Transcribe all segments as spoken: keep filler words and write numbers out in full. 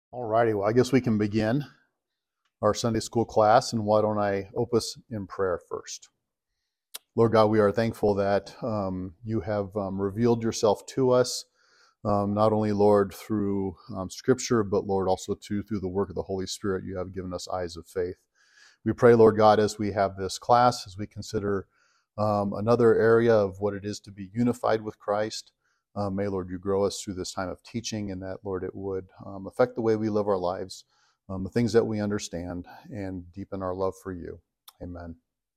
All righty, well, I guess we can begin our Sunday school class, and why don't I open us in prayer first? Lord God, we are thankful that um, you have um, revealed yourself to us, um, not only, Lord, through um, Scripture, but, Lord, also too, through the work of the Holy Spirit. You have given us eyes of faith. We pray, Lord God, as we have this class, as we consider um, another area of what it is to be unified with Christ, Uh, may, Lord, you grow us through this time of teaching, and that, Lord, it would um, affect the way we live our lives, um, the things that we understand, and deepen our love for you. Amen.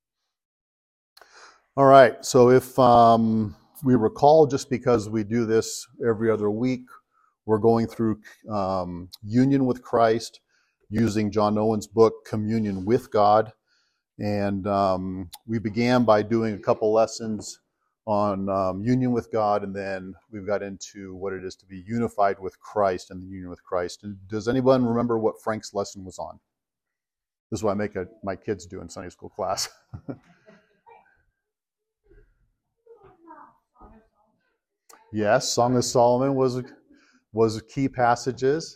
All right, so if um, we recall, just because we do this every other week, we're going through um, union with Christ using John Owen's book, Communion with God. And um, we began by doing a couple lessons on um, union with God, and then we've got into what it is to be unified with Christ and the union with Christ. And does anyone remember what Frank's lesson was on? This is what I make a, my kids do in Sunday school class. Yes, Song of Solomon was was key passages.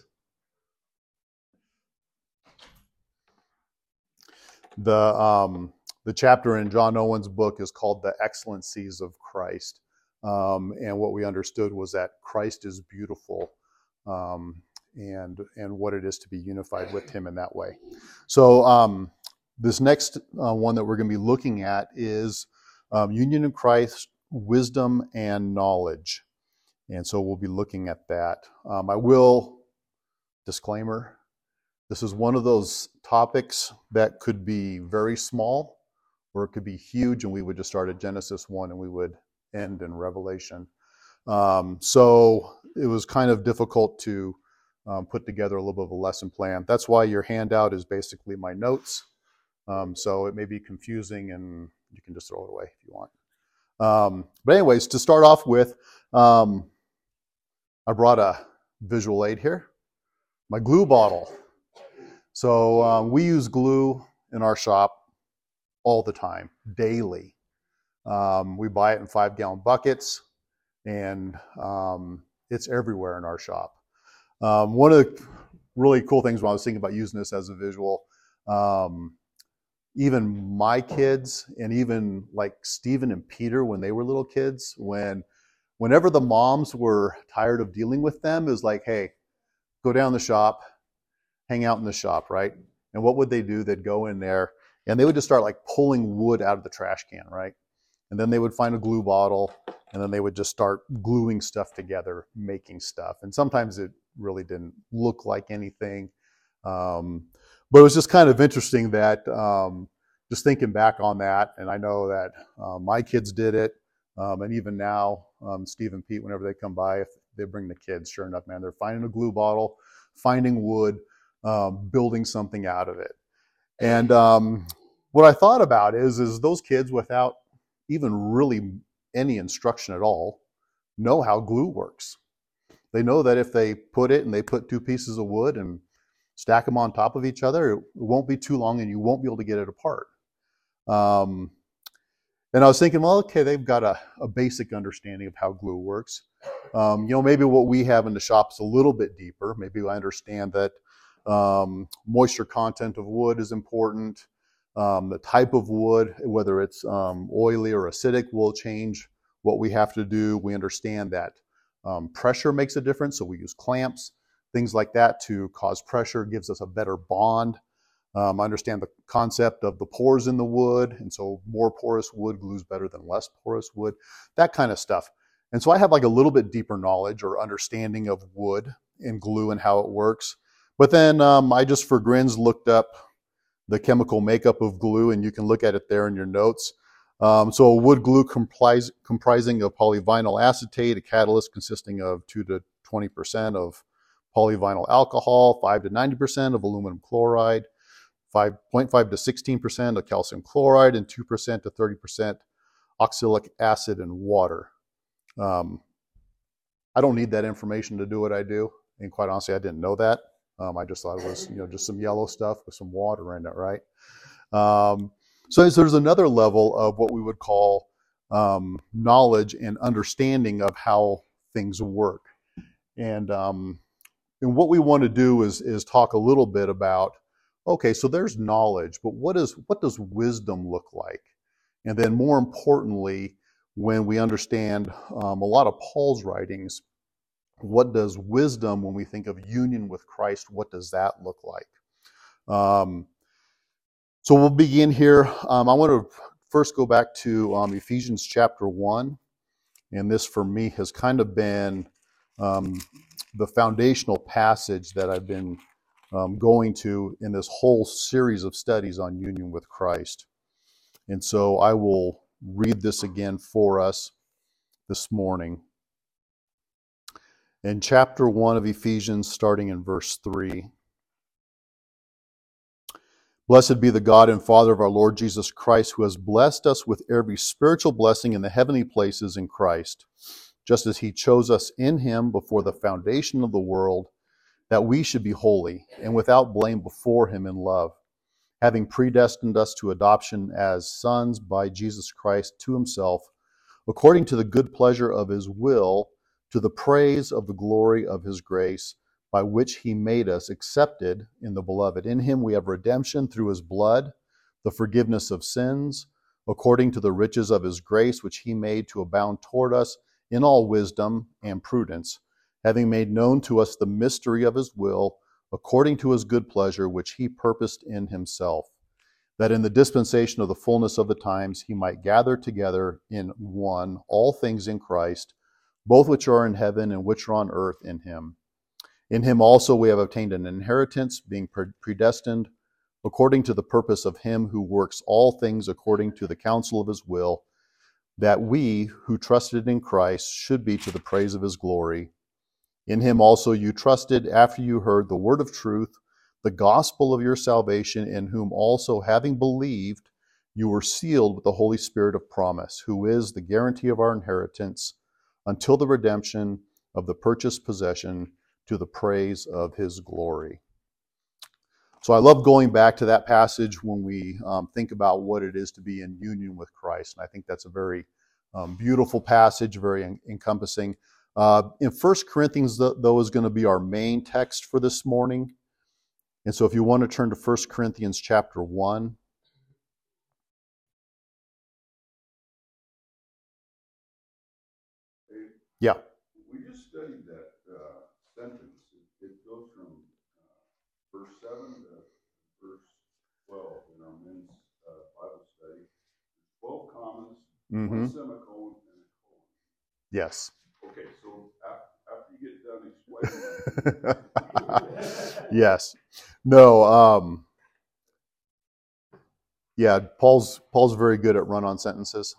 The um, the chapter in John Owen's book is called "The Excellencies of Christ," um, and what we understood was that Christ is beautiful, um, and and what it is to be unified with Him in that way. So um, this next uh, one that we're going to be looking at is um, union in Christ, wisdom and knowledge, and so we'll be looking at that. Um, I will disclaimer. This is one of those topics that could be very small, or it could be huge, and we would just start at Genesis one and we would end in Revelation. Um, so it was kind of difficult to um, put together a little bit of a lesson plan. That's why your handout is basically my notes. Um, so it may be confusing, and you can just throw it away if you want. Um, but anyways, to start off with, um, I brought a visual aid here, my glue bottle. So um, we use glue in our shop all the time, daily. Um, we buy it in five-gallon buckets, and um, it's everywhere in our shop. Um, one of the really cool things when I was thinking about using this as a visual, um, even my kids, and even like Stephen and Peter when they were little kids, when whenever the moms were tired of dealing with them, it was like, hey, go down the shop, hang out in the shop, right? And what would they do? They'd go in there and they would just start like pulling wood out of the trash can, right? And then they would find a glue bottle, and then they would just start gluing stuff together, making stuff. And sometimes it really didn't look like anything. Um, but it was just kind of interesting that um, just thinking back on that, and I know that uh, my kids did it, um, and even now, um, Steve and Pete, whenever they come by, if they bring the kids, sure enough, man, they're finding a glue bottle, finding wood, Um, building something out of it. And um, what I thought about is, is those kids, without even really any instruction at all, know how glue works. They know that if they put it and they put two pieces of wood and stack them on top of each other, it won't be too long and you won't be able to get it apart. Um, and I was thinking, well, okay, they've got a, a basic understanding of how glue works. Um, you know, maybe what we have in the shop is a little bit deeper. Maybe I understand that Um, moisture content of wood is important. Um, the type of wood, whether it's um, oily or acidic, will change what we have to do. We understand that um, pressure makes a difference, so we use clamps, things like that to cause pressure, gives us a better bond. Um, I understand the concept of the pores in the wood, and so more porous wood glues better than less porous wood, that kind of stuff. And so I have like a little bit deeper knowledge or understanding of wood and glue and how it works. But then um, I just for grins looked up the chemical makeup of glue, and you can look at it there in your notes. Um, so wood glue comprise, comprising of polyvinyl acetate, a catalyst consisting of two to twenty percent of polyvinyl alcohol, five to ninety percent of aluminum chloride, five point five to sixteen percent of calcium chloride, and two percent to thirty percent oxalic acid and water. Um, I don't need that information to do what I do, and quite honestly, I didn't know that. Um, I just thought it was, you know, just some yellow stuff with some water in it, right? Um, so, so there's another level of what we would call um, knowledge and understanding of how things work. And um, and what we want to do is, is talk a little bit about, okay, so there's knowledge, but what is what does wisdom look like? And then more importantly, when we understand um, a lot of Paul's writings, what does wisdom, when we think of union with Christ, what does that look like? Um, so we'll begin here. Um, I want to first go back to um, Ephesians chapter one. And this for me has kind of been um, the foundational passage that I've been um, going to in this whole series of studies on union with Christ. And so I will read this again for us this morning. In chapter one of Ephesians, starting in verse three. Blessed be the God and Father of our Lord Jesus Christ, who has blessed us with every spiritual blessing in the heavenly places in Christ, just as he chose us in him before the foundation of the world, that we should be holy and without blame before him in love, having predestined us to adoption as sons by Jesus Christ to himself, according to the good pleasure of his will, to the praise of the glory of his grace, by which he made us accepted in the beloved. In him we have redemption through his blood, the forgiveness of sins, according to the riches of his grace, which he made to abound toward us in all wisdom and prudence, having made known to us the mystery of his will, according to his good pleasure, which he purposed in himself, that in the dispensation of the fullness of the times he might gather together in one all things in Christ, both which are in heaven and which are on earth in him. In him also we have obtained an inheritance, being predestined according to the purpose of him who works all things according to the counsel of his will, that we who trusted in Christ should be to the praise of his glory. In him also you trusted after you heard the word of truth, the gospel of your salvation, in whom also having believed you were sealed with the Holy Spirit of promise, who is the guarantee of our inheritance until the redemption of the purchased possession, to the praise of his glory. So I love going back to that passage when we um, think about what it is to be in union with Christ. And I think that's a very um, beautiful passage, very en- encompassing. Uh, in First Corinthians, though, is going to be our main text for this morning. And so if you want to turn to First Corinthians chapter one. Yeah. We just studied that uh, sentence. It, it goes from uh, verse seven to verse twelve in our men's uh, Bible study. Twelve commas, Mm-hmm. one semicolon, and a colon. Yes. Okay, so after, after you get done explaining yes. No, um, yeah, Paul's Paul's very good at run-on sentences.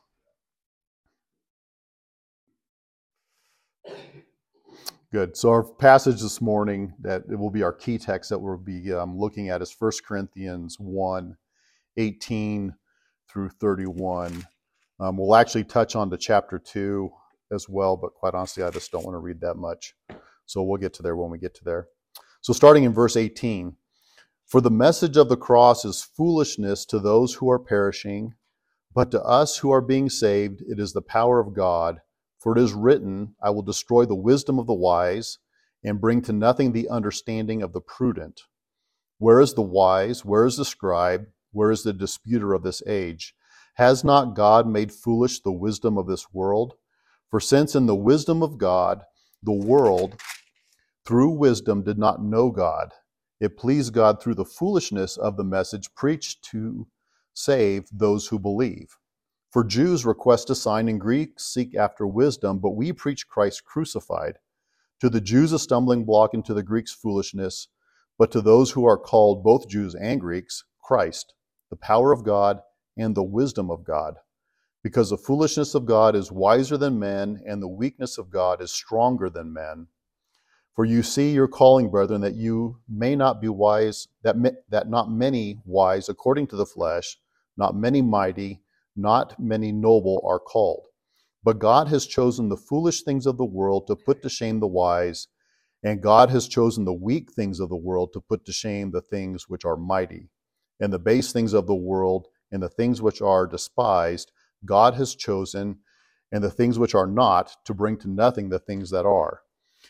Good. So our passage this morning, that it will be our key text that we'll be um, looking at, is First Corinthians one, eighteen through thirty-one. Um, we'll actually touch on to chapter two as well, but quite honestly, I just don't want to read that much. So we'll get to there when we get to there. So starting in verse eighteen, for the message of the cross is foolishness to those who are perishing, but to us who are being saved, it is the power of God. For it is written, I will destroy the wisdom of the wise and bring to nothing the understanding of the prudent. Where is the wise? Where is the scribe? Where is the disputer of this age? Has not God made foolish the wisdom of this world? For since in the wisdom of God, the world through wisdom did not know God, it pleased God through the foolishness of the message preached to save those who believe. For Jews request a sign and Greeks seek after wisdom, but we preach Christ crucified. To the Jews a stumbling block and to the Greeks foolishness, but to those who are called, both Jews and Greeks, Christ, the power of God and the wisdom of God. Because the foolishness of God is wiser than men, and the weakness of God is stronger than men. For you see your calling, brethren, that you may not be wise, that, that not many wise according to the flesh, not many mighty, not many noble are called. But God has chosen the foolish things of the world to put to shame the wise, and God has chosen the weak things of the world to put to shame the things which are mighty. And the base things of the world and the things which are despised, God has chosen, and the things which are not, to bring to nothing the things that are,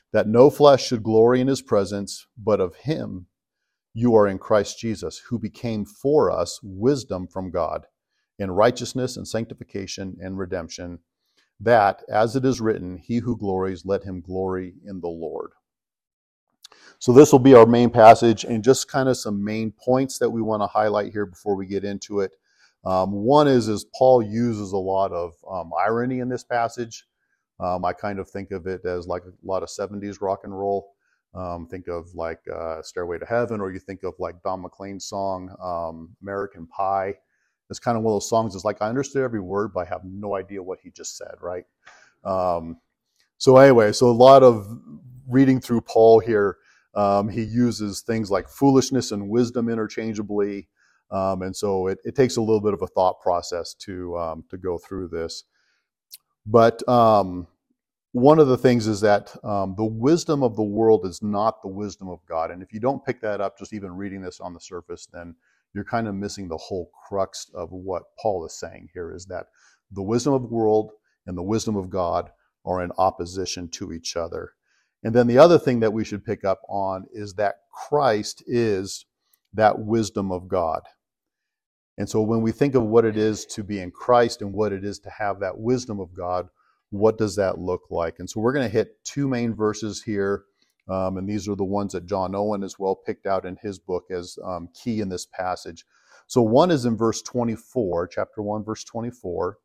that no flesh should glory in his presence, but of him you are in Christ Jesus, who became for us wisdom from God, in righteousness and sanctification and redemption, that, as it is written, he who glories, let him glory in the Lord. So this will be our main passage, and just kind of some main points that we want to highlight here before we get into it. Um, one is, is Paul uses a lot of um, irony in this passage. Um, I kind of think of it as like a lot of seventies rock and roll. Um, think of like uh, Stairway to Heaven, or you think of like Don McLean's song, um, American Pie. It's kind of one of those songs. It's like I understood every word, but I have no idea what he just said, right? Um, so anyway, so a lot of reading through Paul here, um, he uses things like foolishness and wisdom interchangeably. Um, and so it, it takes a little bit of a thought process to, um, to go through this. But um, one of the things is that um, the wisdom of the world is not the wisdom of God. And if you don't pick that up, just even reading this on the surface, then you're kind of missing the whole crux of what Paul is saying here, is that the wisdom of the world and the wisdom of God are in opposition to each other. And then the other thing that we should pick up on is that Christ is that wisdom of God. And so when we think of what it is to be in Christ and what it is to have that wisdom of God, what does that look like? And so we're going to hit two main verses here. Um, and these are the ones that John Owen as well picked out in his book as um, key in this passage. So one is in verse twenty-four, chapter one, verse twenty-four.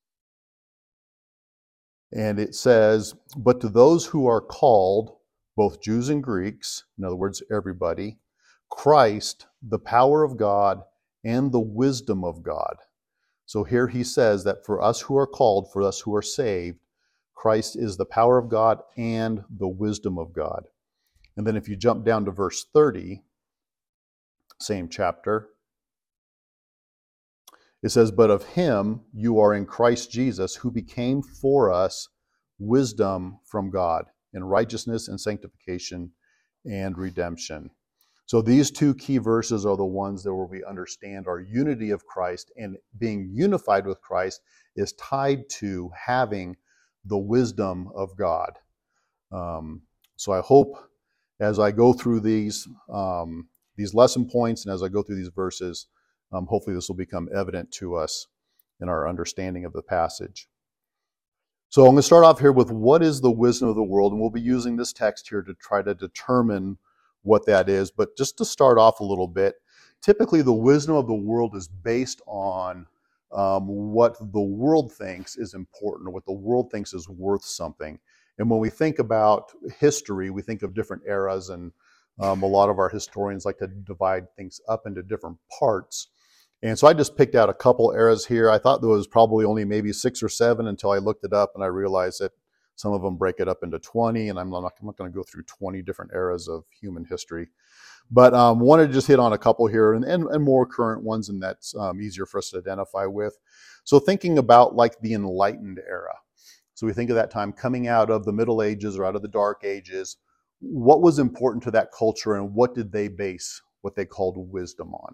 And it says, "But to those who are called, both Jews and Greeks," in other words, everybody, "Christ, the power of God and the wisdom of God." So here he says that for us who are called, for us who are saved, Christ is the power of God and the wisdom of God. And then if you jump down to verse thirty, same chapter, it says, "But of him you are in Christ Jesus, who became for us wisdom from God, in righteousness and sanctification and redemption." So these two key verses are the ones that where we understand our unity of Christ, and being unified with Christ is tied to having the wisdom of God. Um, so I hope as I go through these um, these lesson points and as I go through these verses, um, hopefully this will become evident to us in our understanding of the passage. So I'm going to start off here with what is the wisdom of the world, and we'll be using this text here to try to determine what that is. But just to start off a little bit, typically the wisdom of the world is based on um, what the world thinks is important, or what the world thinks is worth something. And when we think about history, we think of different eras, and um, a lot of our historians like to divide things up into different parts. And so I just picked out a couple eras here. I thought there was probably only maybe six or seven until I looked it up, and I realized that some of them break it up into twenty, and I'm not, I'm not going to go through twenty different eras of human history. But um, wanted to just hit on a couple here, and, and, and more current ones, and that's um, easier for us to identify with. So thinking about like the Enlightened era. So we think of that time coming out of the Middle Ages or out of the Dark Ages. What was important to that culture, and what did they base what they called wisdom on?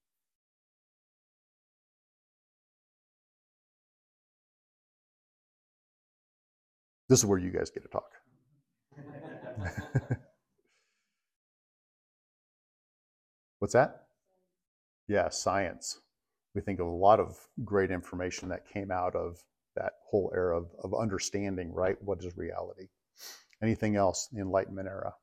This is where you guys get to talk. What's that? Yeah, science. We think of a lot of great information that came out of that whole era of, of understanding, right? What is reality? Anything else in the Enlightenment era?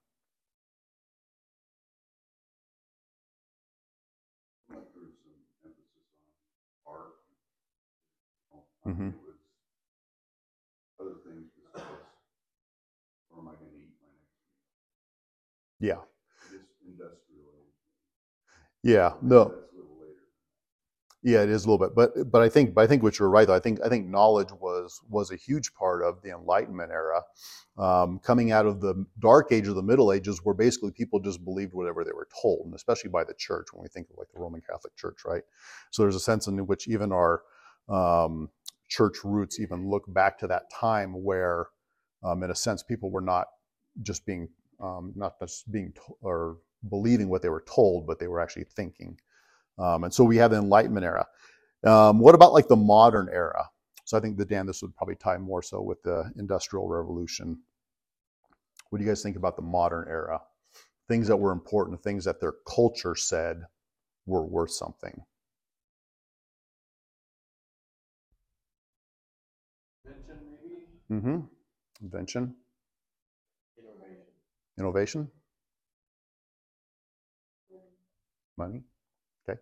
There's some emphasis on art. Mm-hmm. Other things besides, where am I going to eat my next meal? Yeah. Just industrial age. Yeah. No. That's a little later. Yeah, it is a little bit, but but I think but I think what you're right though. I think I think knowledge was was a huge part of the Enlightenment era, um, coming out of the Dark Age or the Middle Ages, where basically people just believed whatever they were told, and especially by the church. When we think of like the Roman Catholic Church, right? So there's a sense in which even our um, church roots even look back to that time where, um, in a sense, people were not just being um, not just being to- or believing what they were told, but they were actually thinking. Um, and so we have the Enlightenment era. Um, what about like the modern era? So I think, the Dan, this would probably tie more so with the Industrial Revolution. What do you guys think about the modern era? Things that were important, things that their culture said were worth something. Invention, maybe? Mm-hmm. Invention. Innovation. Innovation. Money. Okay.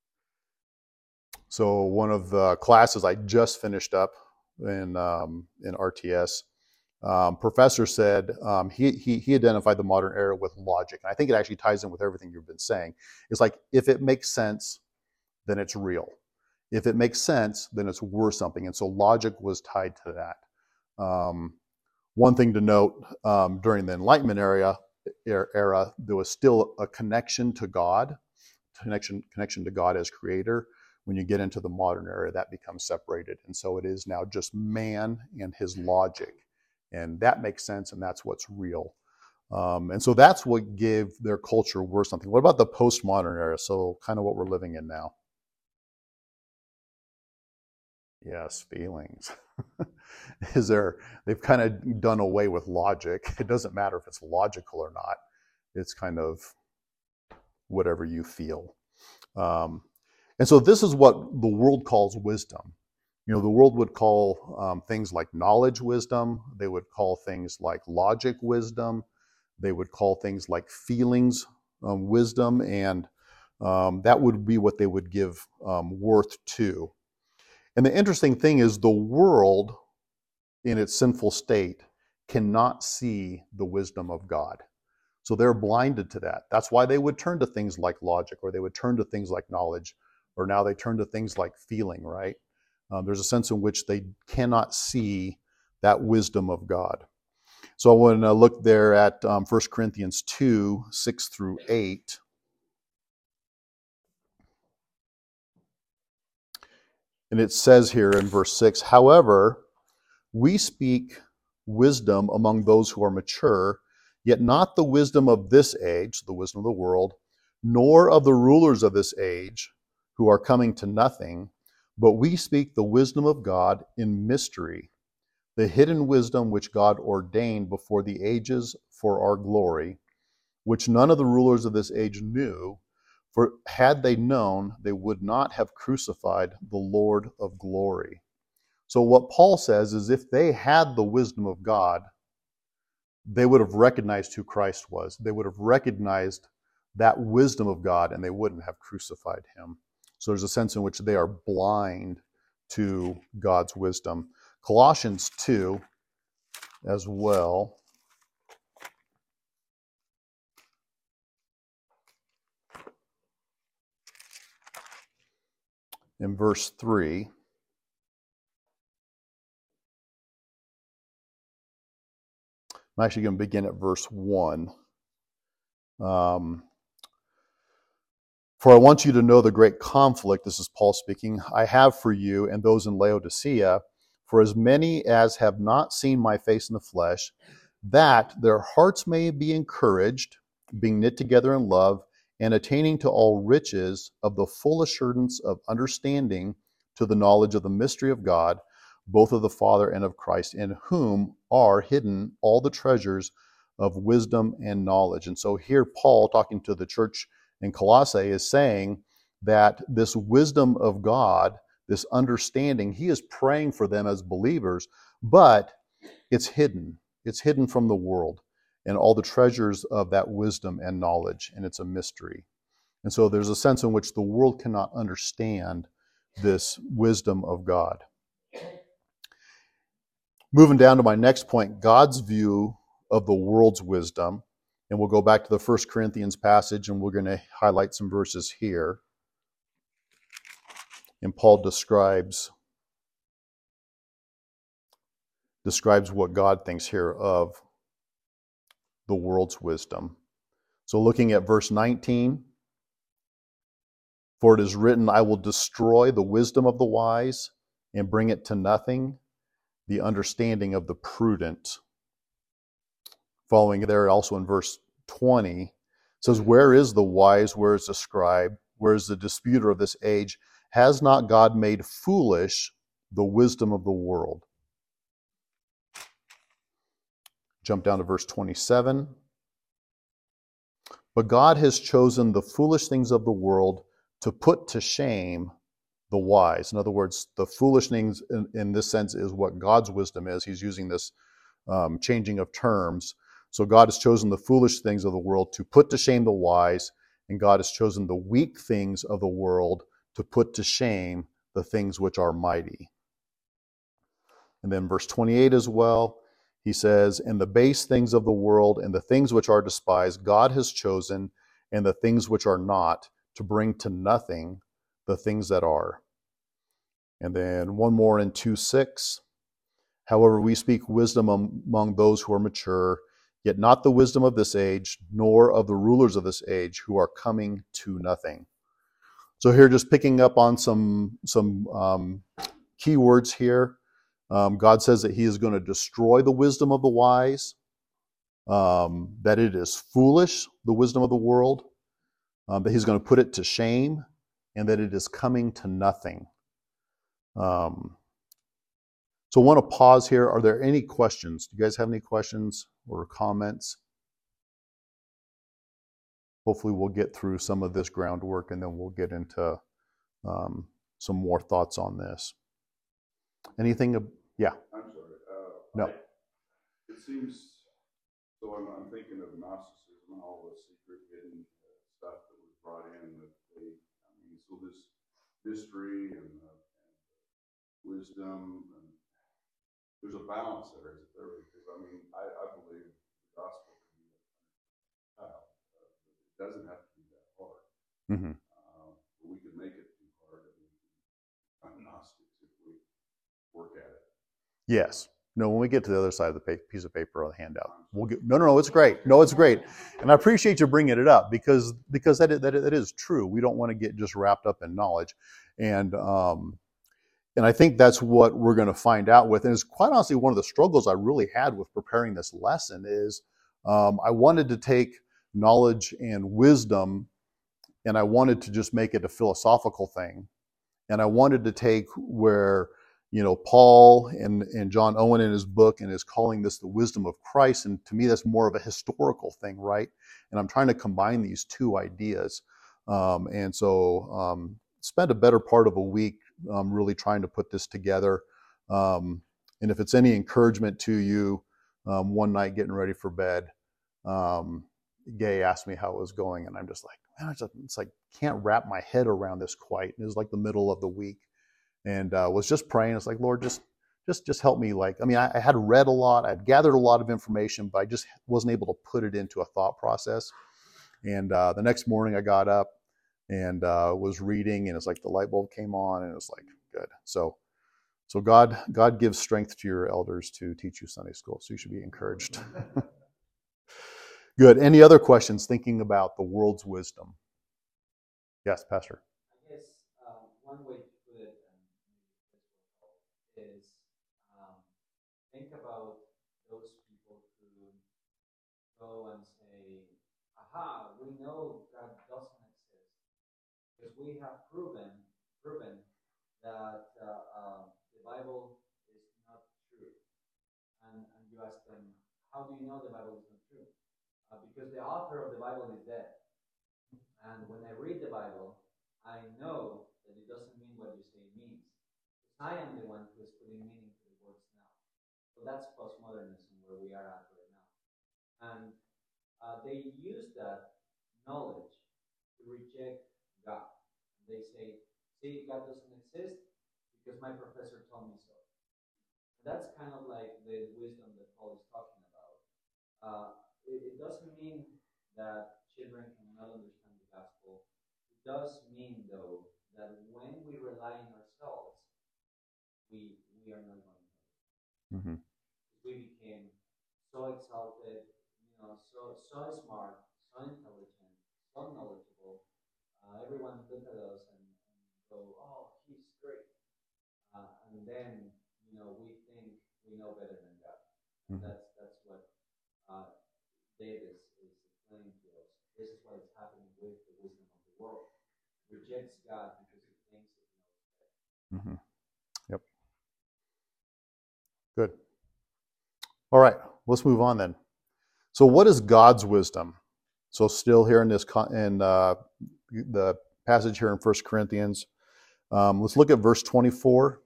So one of the classes I just finished up in um, in R T S, um, professor said um, he, he he identified the modern era with logic, and I think it actually ties in with everything you've been saying. It's like if it makes sense, then it's real. If it makes sense, then it's worth something, and so logic was tied to that. Um, one thing to note um, during the Enlightenment era, era, there was still a connection to God. Connection, connection to God as creator. When you get into the modern era, that becomes separated. And so it is now just man and his logic. And that makes sense, and that's what's real. Um, and so that's what gave their culture worth something. What about the postmodern era? So kind of what we're living in now. Yes, feelings. Is there, they've kind of done away with logic. It doesn't matter if it's logical or not. It's kind of whatever you feel. Um, and so this is what the world calls wisdom. You know, the world would call um, things like knowledge wisdom. They would call things like logic wisdom. They would call things like feelings um, wisdom. And um, that would be what they would give um, worth to. And the interesting thing is the world in its sinful state cannot see the wisdom of God. So they're blinded to that. That's why they would turn to things like logic, or they would turn to things like knowledge, or now they turn to things like feeling, right? Um, there's a sense in which they cannot see that wisdom of God. So I want to look there at um, First Corinthians two, six through eight. And it says here in verse six, however, we speak wisdom among those who are mature, yet not the wisdom of this age, the wisdom of the world, nor of the rulers of this age, who are coming to nothing, but we speak the wisdom of God in mystery, the hidden wisdom which God ordained before the ages for our glory, which none of the rulers of this age knew, for had they known, they would not have crucified the Lord of glory. So what Paul says is if they had the wisdom of God, they would have recognized who Christ was. They would have recognized that wisdom of God, and they wouldn't have crucified him. So there's a sense in which they are blind to God's wisdom. Colossians two as well. In verse three. I'm actually going to begin at verse one. Um, For I want you to know the great conflict, this is Paul speaking, I have for you and those in Laodicea, for as many as have not seen my face in the flesh, that their hearts may be encouraged, being knit together in love, and attaining to all riches of the full assurance of understanding to the knowledge of the mystery of God, both of the Father and of Christ, in whom are hidden all the treasures of wisdom and knowledge. And so here Paul, talking to the church in Colossae, is saying that this wisdom of God, this understanding, he is praying for them as believers, but it's hidden. It's hidden from the world and all the treasures of that wisdom and knowledge, and it's a mystery. And so there's a sense in which the world cannot understand this wisdom of God. Moving down to my next point, God's view of the world's wisdom. And we'll go back to the First Corinthians passage, and we're going to highlight some verses here. And Paul describes, describes what God thinks here of the world's wisdom. So looking at verse nineteen, for it is written, I will destroy the wisdom of the wise and bring it to nothing, the understanding of the prudent. Following there also in verse twenty, it says, where is the wise, where is the scribe, where is the disputer of this age? Has not God made foolish the wisdom of the world? Jump down to verse twenty-seven. But God has chosen the foolish things of the world to put to shame the wise. In other words, the foolish things in, in this sense is what God's wisdom is. He's using this um, changing of terms. So God has chosen the foolish things of the world to put to shame the wise, and God has chosen the weak things of the world to put to shame the things which are mighty. And then verse twenty-eight as well, he says, and the base things of the world and the things which are despised, God has chosen, and the things which are not, to bring to nothing the things that are. And then one more in two six. However, we speak wisdom among those who are mature, yet not the wisdom of this age, nor of the rulers of this age, who are coming to nothing. So here, just picking up on some, some um, key words here. Um, God says that he is going to destroy the wisdom of the wise, um, that it is foolish, the wisdom of the world, um, that he's going to put it to shame, and that it is coming to nothing. Um, so I want to pause here. Are there any questions? Do you guys have any questions or comments? Hopefully we'll get through some of this groundwork and then we'll get into um, some more thoughts on this. Anything? Yeah. I'm sorry. Uh, No. It seems, so I'm, I'm thinking of Gnosticism and all the secret hidden uh, stuff that was brought in that they, I mean, so this mystery and, uh, and wisdom, and there's a balance there, isn't there? Because I mean, I, I believe the gospel can be a child. Uh, it doesn't have to be that hard. Mm-hmm. Uh, but we can make it too hard, and we can become Gnostics if we work at it. Yes. No, when we get to the other side of the pa- piece of paper or the handout, we'll get, no, no, no, it's great. No, it's great. And I appreciate you bringing it up because, because that is, that, that is true. We don't want to get just wrapped up in knowledge. And, um, and I think that's what we're going to find out with. And it's quite honestly one of the struggles I really had with preparing this lesson is um, I wanted to take knowledge and wisdom and I wanted to just make it a philosophical thing. And I wanted to take where, you know, Paul and, and John Owen in his book and is calling this the wisdom of Christ. And to me, that's more of a historical thing, right? And I'm trying to combine these two ideas. Um, and so um, spent a better part of a week um, really trying to put this together. Um, and if it's any encouragement to you, um, one night getting ready for bed, um, Gay asked me how it was going. And I'm just like, man, it's, just, it's like, can't wrap my head around this quite. And it was like the middle of the week. And uh, was just praying. It's like, Lord, just, just, just help me. Like, I mean, I, I had read a lot, I'd gathered a lot of information, but I just wasn't able to put it into a thought process. And uh, the next morning, I got up and uh, was reading, and it's like the light bulb came on, and it was like, good. So, so God, God gives strength to your elders to teach you Sunday school. So you should be encouraged. Good. Any other questions? Thinking about the world's wisdom. Yes, Pastor. I guess um, one way to put it, and is um, think about those people who go and say, aha, we know God doesn't exist because we have proven proven that uh, uh, the Bible is not true. And, and you ask them, how do you know the Bible is not true? Uh, because the author of the Bible is dead. And when I read the Bible, I know that it doesn't mean what you say it means. I am the one who is putting meaning to the words now. So that's postmodernism where we are at right now. And uh, they use that knowledge to reject God. They say, see, God doesn't exist because my professor told me so. And that's kind of like the wisdom that Paul is talking about. Uh, it, it doesn't mean that children cannot understand the gospel. It does mean, though, that when we rely on ourselves, we we are not going to. Mm-hmm. We became so exalted, you know, so so smart, so intelligent, so knowledgeable. Uh, everyone look at us and, and go, "Oh, he's great," uh, and then you know we think we know better than God. Mm-hmm. That's that's what uh, David is explaining to us. This is what is happening with the wisdom of the world. It rejects God because it thinks it knows better. Mm-hmm. Yep. Good. All right. let's move on then. So what is God's wisdom? So still here in this in uh, the passage here in First Corinthians, um, let's look at verse twenty-four.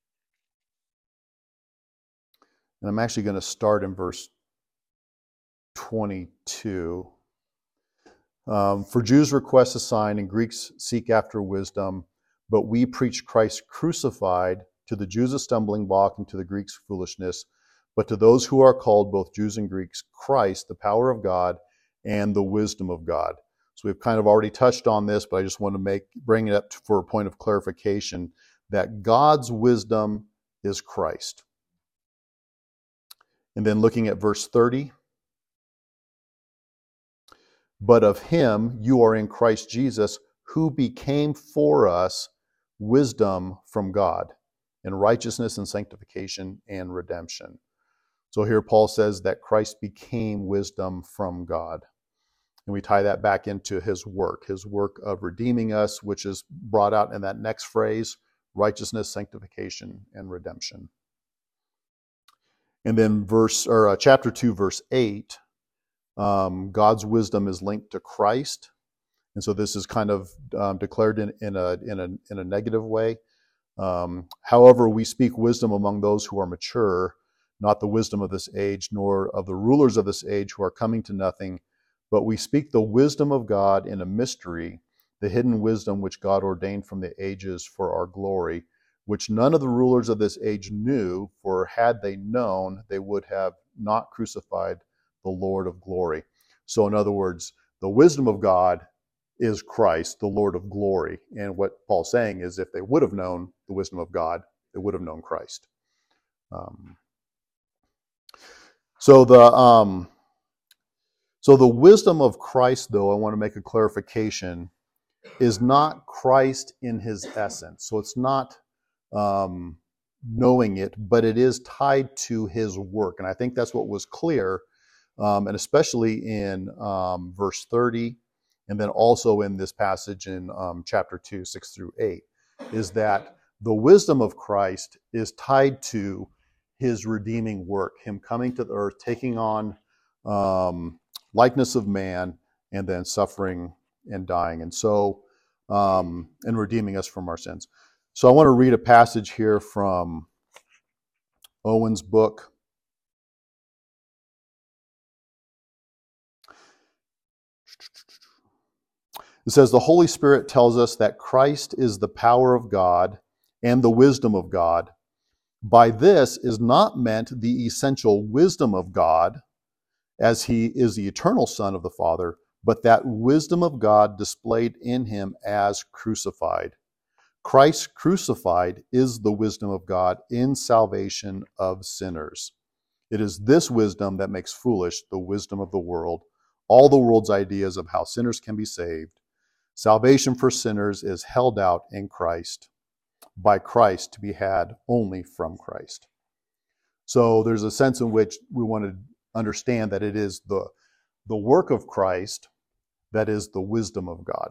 And I'm actually going to start in verse twenty-two. Um, For Jews request a sign and Greeks seek after wisdom, but we preach Christ crucified, to the Jews a stumbling block and to the Greeks foolishness, but to those who are called, both Jews and Greeks, Christ, the power of God and the wisdom of God. So we've kind of already touched on this, but I just want to make bring it up for a point of clarification that God's wisdom is Christ. And then looking at verse thirty, but of him you are in Christ Jesus, who became for us wisdom from God, and righteousness and sanctification and redemption. So here Paul says that Christ became wisdom from God. And we tie that back into his work, his work of redeeming us, which is brought out in that next phrase, righteousness, sanctification, and redemption. And then verse or uh, chapter two, verse eight, um, God's wisdom is linked to Christ. And so this is kind of um, declared in, in, a, in, a, in a negative way. Um, However, we speak wisdom among those who are mature, not the wisdom of this age, nor of the rulers of this age who are coming to nothing, but we speak the wisdom of God in a mystery, the hidden wisdom which God ordained from the ages for our glory, which none of the rulers of this age knew, for had they known, they would have not crucified the Lord of glory. So in other words, the wisdom of God is Christ, the Lord of glory. And what Paul's saying is if they would have known the wisdom of God, they would have known Christ. Um, so the um, so the wisdom of Christ, though, I want to make a clarification, is not Christ in his essence. So it's not um, knowing it, but it is tied to his work. And I think that's what was clear, um, and especially in um, verse thirty, and then also in this passage in um, chapter two, six through eight, is that the wisdom of Christ is tied to his redeeming work, him coming to the earth, taking on um, likeness of man, and then suffering and dying, and so um, and redeeming us from our sins. So I want to read a passage here from Owen's book. It says, the Holy Spirit tells us that Christ is the power of God and the wisdom of God. By this is not meant the essential wisdom of God, as he is the eternal Son of the Father, but that wisdom of God displayed in him as crucified. Christ crucified is the wisdom of God in salvation of sinners. It is this wisdom that makes foolish the wisdom of the world, all the world's ideas of how sinners can be saved. Salvation for sinners is held out in Christ, by Christ, to be had only from Christ. So there's a sense in which we want to understand that it is the, the work of Christ that is the wisdom of God.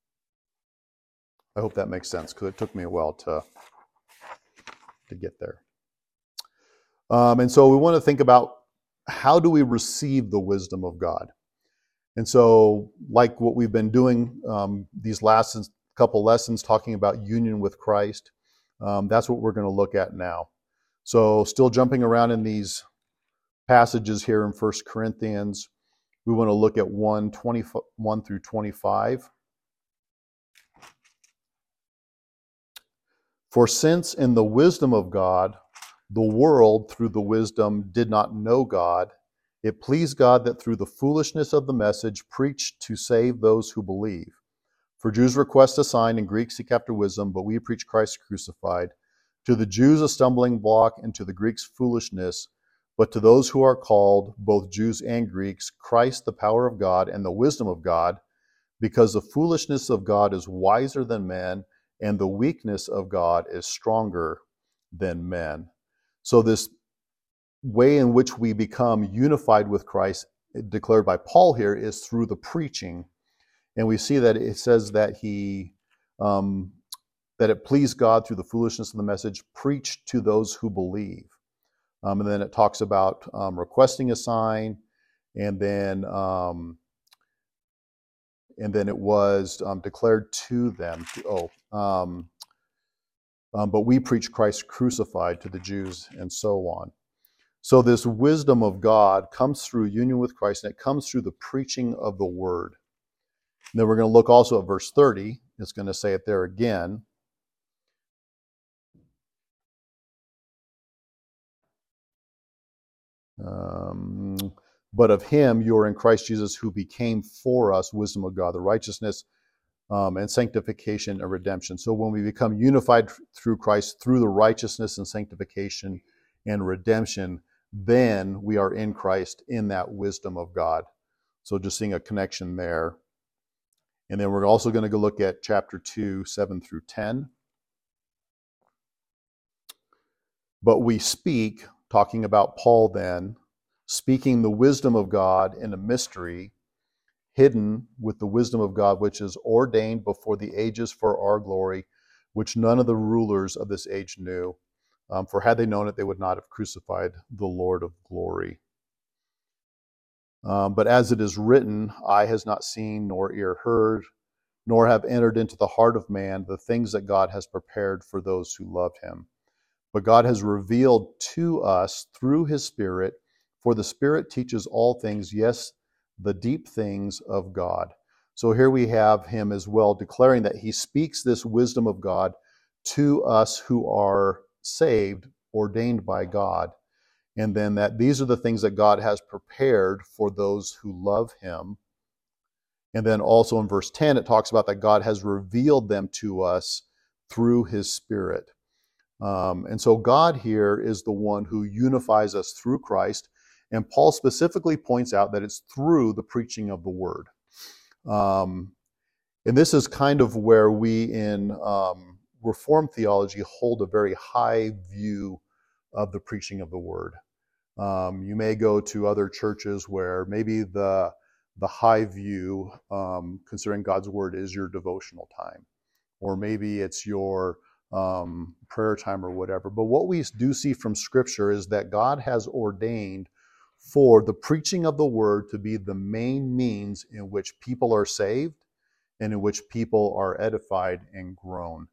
I hope that makes sense, because it took me a while to, to get there. Um, and so we want to think about, how do we receive the wisdom of God? And so, like what we've been doing um, these last couple lessons, talking about union with Christ, um, that's what we're going to look at now. So still jumping around in these passages here in First Corinthians, we want to look at one, twenty-one through twenty-five. For since in the wisdom of God, the world through the wisdom did not know God, it pleased God that through the foolishness of the message preached to save those who believe. For Jews request a sign and Greeks seek after wisdom, but we preach Christ crucified. To the Jews a stumbling block and to the Greeks foolishness, but to those who are called, both Jews and Greeks, Christ the power of God and the wisdom of God, because the foolishness of God is wiser than men, and the weakness of God is stronger than men. So this way in which we become unified with Christ, declared by Paul here, is through the preaching. And we see that it says that he, um, that it pleased God through the foolishness of the message, preached to those who believe. Um, and then it talks about um, requesting a sign, and then um, and then it was um, declared to them. Oh, um, um, but we preach Christ crucified to the Jews, and so on. So this wisdom of God comes through union with Christ, and it comes through the preaching of the word. And then we're going to look also at verse thirty. It's going to say it there again. Um, but of him you are in Christ Jesus, who became for us wisdom of God, the righteousness um, and sanctification and redemption. So when we become unified through Christ, through the righteousness and sanctification and redemption, then we are in Christ in that wisdom of God. So just seeing a connection there. And then we're also going to go look at chapter two, seven through ten. But we speak, talking about Paul then, speaking the wisdom of God in a mystery, hidden with the wisdom of God, which is ordained before the ages for our glory, which none of the rulers of this age knew. Um, for had they known it, they would not have crucified the Lord of glory. Um, but as it is written, eye has not seen, nor ear heard, nor have entered into the heart of man the things that God has prepared for those who love him. But God has revealed to us through his Spirit, for the Spirit teaches all things, yes, the deep things of God. So here we have him as well declaring that he speaks this wisdom of God to us who are saved, ordained by God. And then that these are the things that God has prepared for those who love him. And then also in verse ten, it talks about that God has revealed them to us through his Spirit. Um, and so God here is the one who unifies us through Christ. And Paul specifically points out that it's through the preaching of the word. Um, and this is kind of where we in um, Reformed theology hold a very high view of the preaching of the word. Um, you may go to other churches where maybe the the high view, um, considering God's word, is your devotional time, or maybe it's your um, prayer time or whatever. But what we do see from Scripture is that God has ordained for the preaching of the word to be the main means in which people are saved and in which people are edified and grown.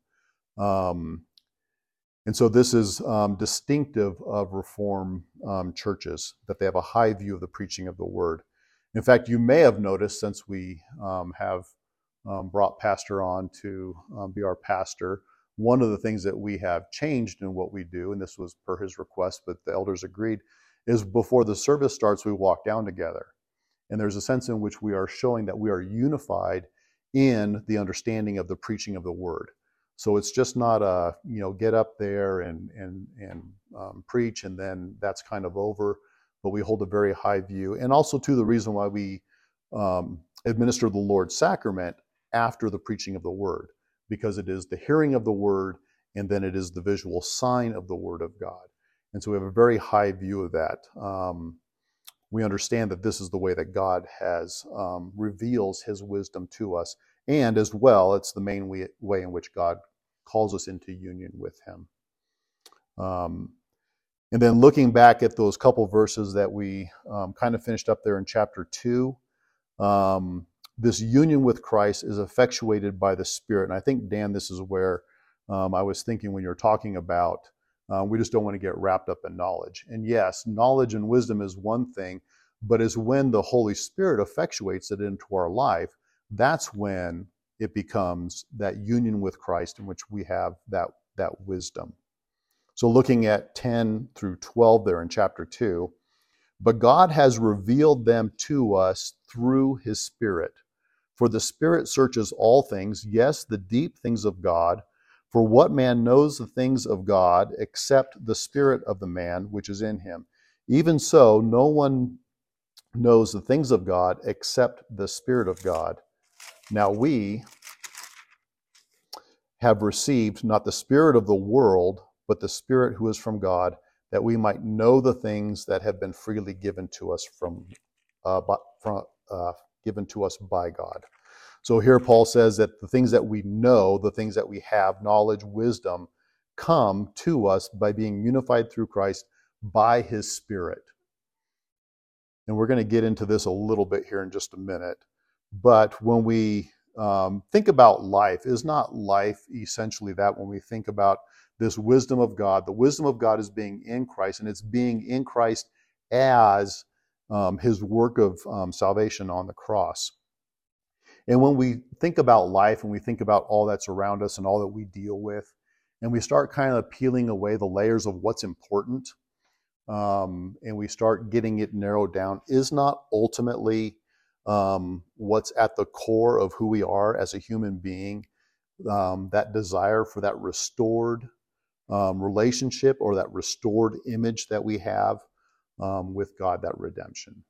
Um, And so this is um, distinctive of Reformed um, churches, that they have a high view of the preaching of the word. In fact, you may have noticed, since we um, have um, brought Pastor on to um, be our pastor, one of the things that we have changed in what we do, and this was per his request, but the elders agreed, is before the service starts, we walk down together. And there's a sense in which we are showing that we are unified in the understanding of the preaching of the word. So it's just not a, you know, get up there and and and um, preach and then that's kind of over, but we hold a very high view. And also, too, the reason why we um, administer the Lord's Sacrament after the preaching of the Word, because it is the hearing of the Word and then it is the visual sign of the Word of God. And so we have a very high view of that. Um, we understand that this is the way that God has um, reveals His wisdom to us. And as well, it's the main way, way in which God calls us into union with him. Um, and then looking back at those couple verses that we um, kind of finished up there in chapter two, um, this union with Christ is effectuated by the Spirit. And I think, Dan, this is where um, I was thinking when you're talking about uh, we just don't want to get wrapped up in knowledge. And yes, knowledge and wisdom is one thing, but it's when the Holy Spirit effectuates it into our life, that's when it becomes that union with Christ in which we have that, that wisdom. So looking at ten through twelve there in chapter two, but God has revealed them to us through his Spirit. For the Spirit searches all things, yes, the deep things of God. For what man knows the things of God except the spirit of the man which is in him? Even so, no one knows the things of God except the Spirit of God. Now we have received not the spirit of the world, but the Spirit who is from God, that we might know the things that have been freely given to us from, uh, by, from uh, given to us by God. So here Paul says that the things that we know, the things that we have, knowledge, wisdom, come to us by being unified through Christ, by his Spirit. And we're going to get into this a little bit here in just a minute. But when we um, think about life, is not life essentially that when we think about this wisdom of God? The wisdom of God is being in Christ, and it's being in Christ as um, his work of um, salvation on the cross. And when we think about life and we think about all that's around us and all that we deal with, and we start kind of peeling away the layers of what's important, um, and we start getting it narrowed down, is not ultimately um, what's at the core of who we are as a human being, um, that desire for that restored um, relationship or that restored image that we have um, with God, that redemption.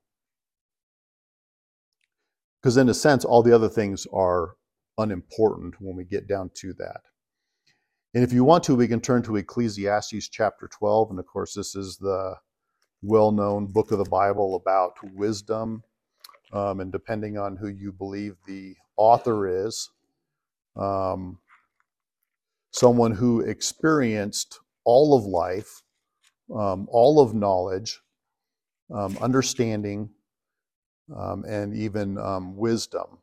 Because in a sense, all the other things are unimportant when we get down to that. And if you want to, we can turn to Ecclesiastes chapter twelve. And of course, this is the well-known book of the Bible about wisdom. Um, and depending on who you believe the author is, um, someone who experienced all of life, um, all of knowledge, um, understanding, um, and even um, wisdom.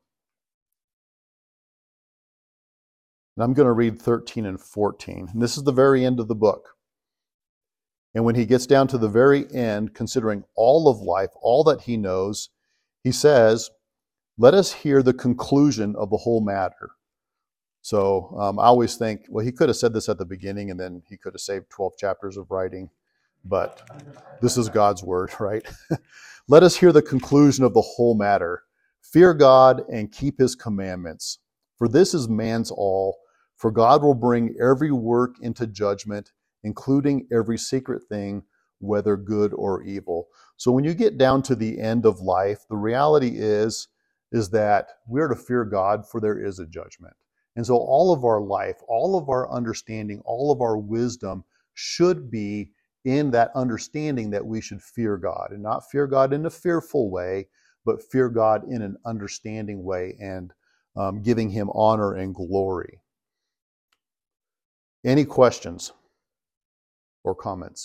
And I'm going to read thirteen and fourteen. And this is the very end of the book. And when he gets down to the very end, considering all of life, all that he knows, he says, let us hear the conclusion of the whole matter. So um, I always think, well, he could have said this at the beginning and then he could have saved twelve chapters of writing. But this is God's word, right? Let us hear the conclusion of the whole matter. Fear God and keep his commandments, for this is man's all. For God will bring every work into judgment, including every secret thing, whether good or evil. So when you get down to the end of life, the reality is, is that we are to fear God, for there is a judgment. And so all of our life, all of our understanding, all of our wisdom should be in that understanding that we should fear God, and not fear God in a fearful way, but fear God in an understanding way and um, giving him honor and glory. Any questions or comments?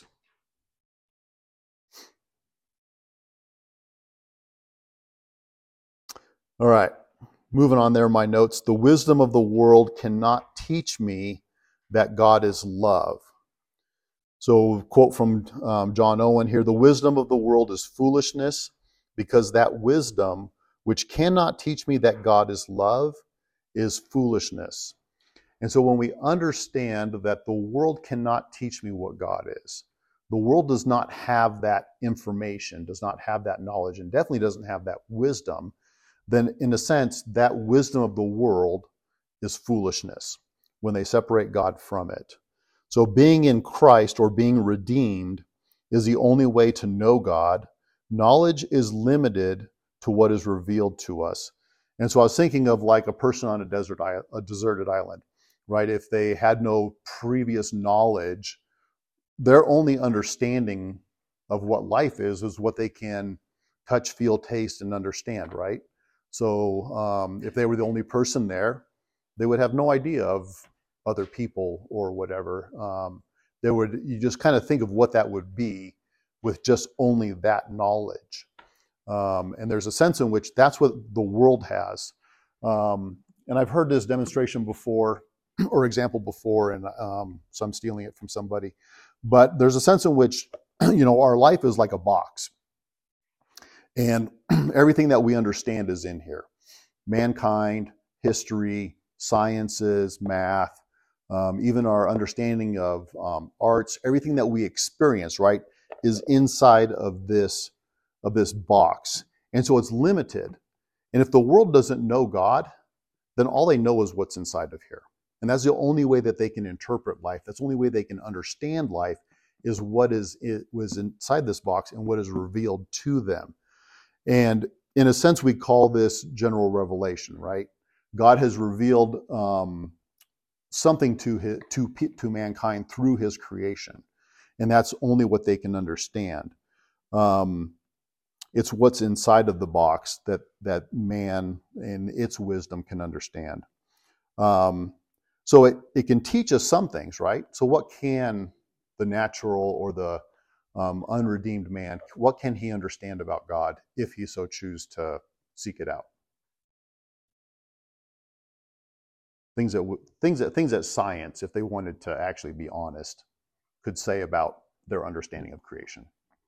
All right, moving on there, my notes. The wisdom of the world cannot teach me that God is love. So, quote from um, John Owen here, the wisdom of the world is foolishness, because that wisdom, which cannot teach me that God is love, is foolishness. And so when we understand that the world cannot teach me what God is, the world does not have that information, does not have that knowledge, and definitely doesn't have that wisdom, then in a sense, that wisdom of the world is foolishness when they separate God from it. So being in Christ or being redeemed is the only way to know God. Knowledge is limited to what is revealed to us. And so I was thinking of like a person on a desert, a deserted island, right? If they had no previous knowledge, their only understanding of what life is is what they can touch, feel, taste, and understand, right? So um, if they were the only person there, they would have no idea of other people or whatever. Um, they would, you just kind of think of what that would be with just only that knowledge. Um, and there's a sense in which that's what the world has. Um, and I've heard this demonstration before, or example before, and um, so I'm stealing it from somebody. But there's a sense in which, you know, our life is like a box. And everything that we understand is in here. Mankind, history, sciences, math, um, even our understanding of um, arts, everything that we experience, right, is inside of this, of this box. And so it's limited. And if the world doesn't know God, then all they know is what's inside of here. And that's the only way that they can interpret life. That's the only way they can understand life, is what is it was inside this box and what is revealed to them. And in a sense, we call this general revelation, right? God has revealed um, something to, his, to, to mankind through his creation. And that's only what they can understand. Um, it's what's inside of the box that, that man in its wisdom can understand. Um, so it, it can teach us some things, right? So what can the natural or the um, unredeemed man, what can he understand about God if he so choose to seek it out? Things that things that things that science, if they wanted to actually be honest, could say about their understanding of creation.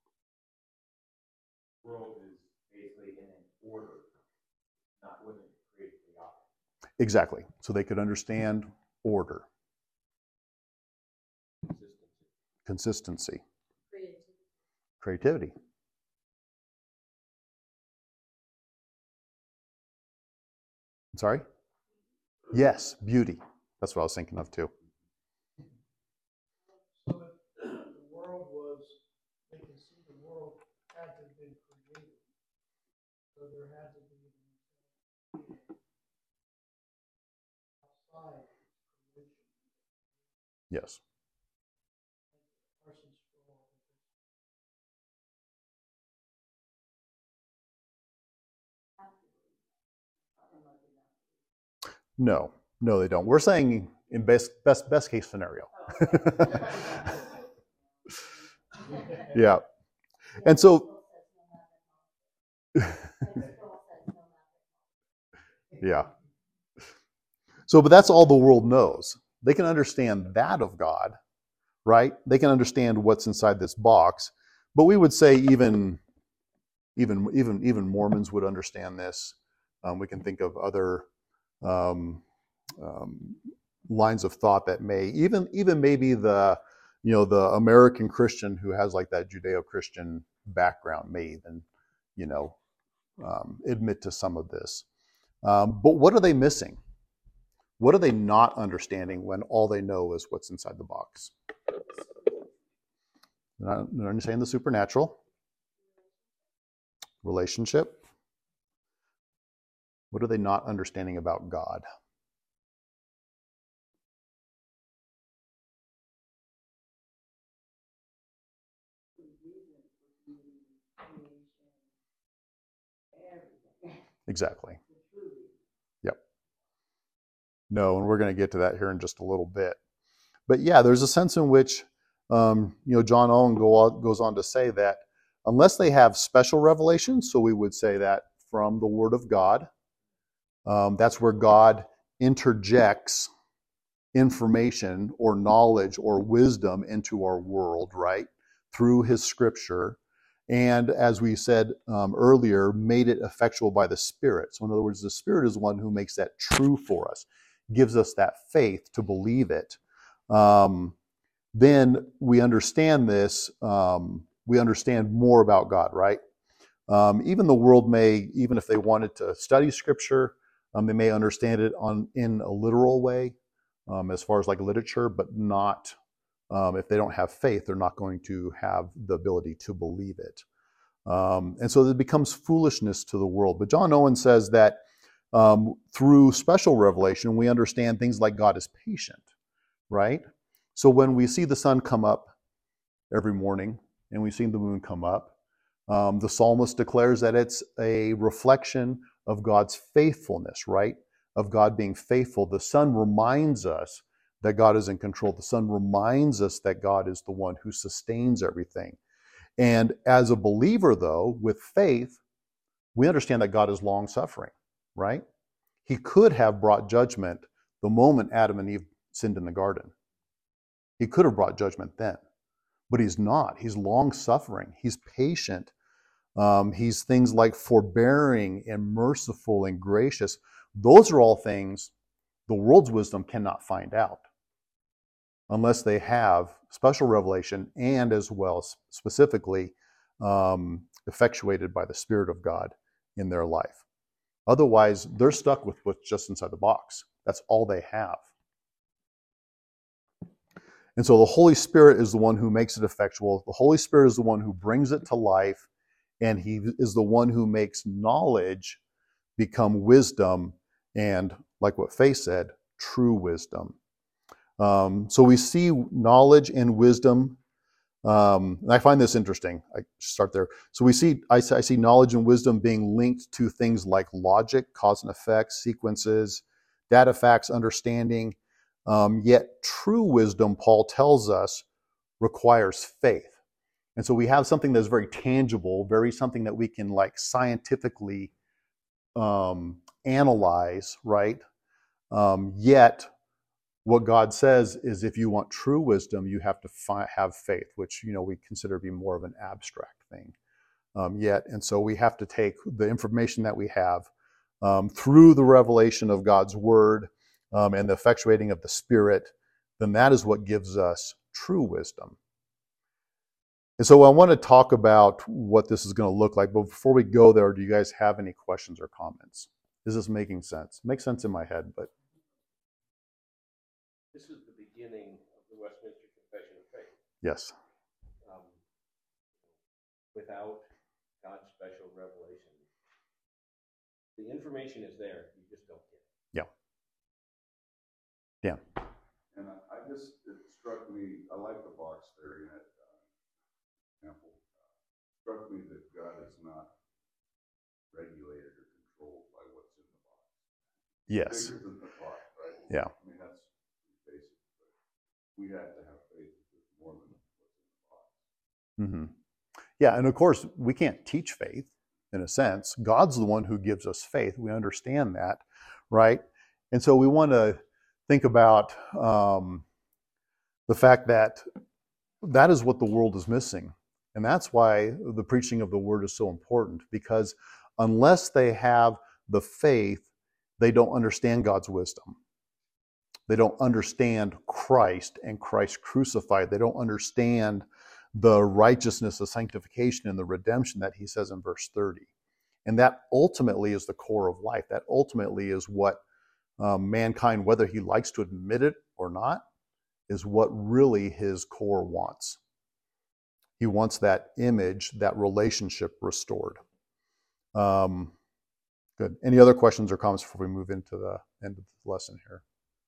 The world is basically in an order, not wouldn't create the opposite. Exactly. So they could understand order, consistency, Creativity. creativity. I'm sorry? Yes, beauty. That's what I was thinking of too. So that the world was, they can see the world had to have been created. So there had to be outside creation. Yes. Parsons Sproul. No, no, they don't. We're saying in best best best case scenario. Yeah. And so yeah. So, but that's all the world knows. They can understand that of God, right? They can understand what's inside this box. But we would say even, even, even, even Mormons would understand this. Um, we can think of other um, um, lines of thought that may, even, even maybe the, you know, the American Christian who has like that Judeo-Christian background may even, you know, um, admit to some of this. Um, but what are they missing? What are they not understanding when all they know is what's inside the box? They're not, they're not understanding the supernatural. Relationship. What are they not understanding about God? Exactly. Yep. No, and we're going to get to that here in just a little bit. But yeah, there's a sense in which, um, you know, John Owen go on, goes on to say that unless they have special revelation, so we would say that from the Word of God, um, that's where God interjects information or knowledge or wisdom into our world, right? Through His Scripture. And as we said um, earlier, made it effectual by the Spirit. So in other words, the Spirit is the one who makes that true for us, gives us that faith to believe it. Um, then we understand this, um, we understand more about God, right? Um, even the world may, even if they wanted to study Scripture, um, they may understand it on in a literal way, um, as far as like literature, but not, um, if they don't have faith, they're not going to have the ability to believe it. Um, and so it becomes foolishness to the world. But John Owen says that um, through special revelation, we understand things like God is patient, right? So when we see the sun come up every morning and we see the moon come up, um, the psalmist declares that it's a reflection of God's faithfulness, right? Of God being faithful. The sun reminds us that God is in control. The sun reminds us that God is the one who sustains everything. And as a believer, though, with faith, we understand that God is long-suffering, right? He could have brought judgment the moment Adam and Eve sinned in the garden. He could have brought judgment then, but he's not. He's long-suffering. He's patient. Um, he's things like forbearing and merciful and gracious. Those are all things the world's wisdom cannot find out unless they have special revelation and as well specifically um, effectuated by the Spirit of God in their life. Otherwise, they're stuck with what's just inside the box. That's all they have. And so the Holy Spirit is the one who makes it effectual. The Holy Spirit is the one who brings it to life, and He is the one who makes knowledge become wisdom and, like what Faith said, true wisdom. Um, so we see knowledge and wisdom. Um, and I find this interesting. I start there. So we see, I, I see knowledge and wisdom being linked to things like logic, cause and effect, sequences, data, facts, understanding. Um, yet true wisdom, Paul tells us, requires faith. And so we have something that's very tangible, very something that we can like scientifically um, analyze, right? Um, yet, what God says is if you want true wisdom, you have to fi- have faith, which, you know, we consider to be more of an abstract thing. Um, yet, and so we have to take the information that we have um, through the revelation of God's word um, and the effectuating of the Spirit, then that is what gives us true wisdom. And so I want to talk about what this is going to look like, but before we go there, do you guys have any questions or comments? Is this making sense? Makes sense in my head, but... This is the beginning of the Westminster Confession of Faith. Yes. Um, without God's special revelation, the information is there, you just don't get it. Yeah. Yeah. And I, I just, it struck me, I like the box theory in it. Uh, example, uh, struck me that God is not regulated or controlled by what's in the box. Yes. Bigger than the box, right? Yeah. I mean, that's basic, but we have to have faith that there's more than what's in the box. Mm-hmm. Yeah, and of course, we can't teach faith, in a sense. God's the one who gives us faith. We understand that, right? And so we want to think about um, the fact that that is what the world is missing. And that's why the preaching of the word is so important, because unless they have the faith, they don't understand God's wisdom. They don't understand Christ and Christ crucified. They don't understand the righteousness, the sanctification, and the redemption that he says in verse thirty. And that ultimately is the core of life. That ultimately is what um, mankind, whether he likes to admit it or not, is what really his core wants. He wants that image, that relationship restored. Um, good. Any other questions or comments before we move into the end of the lesson here?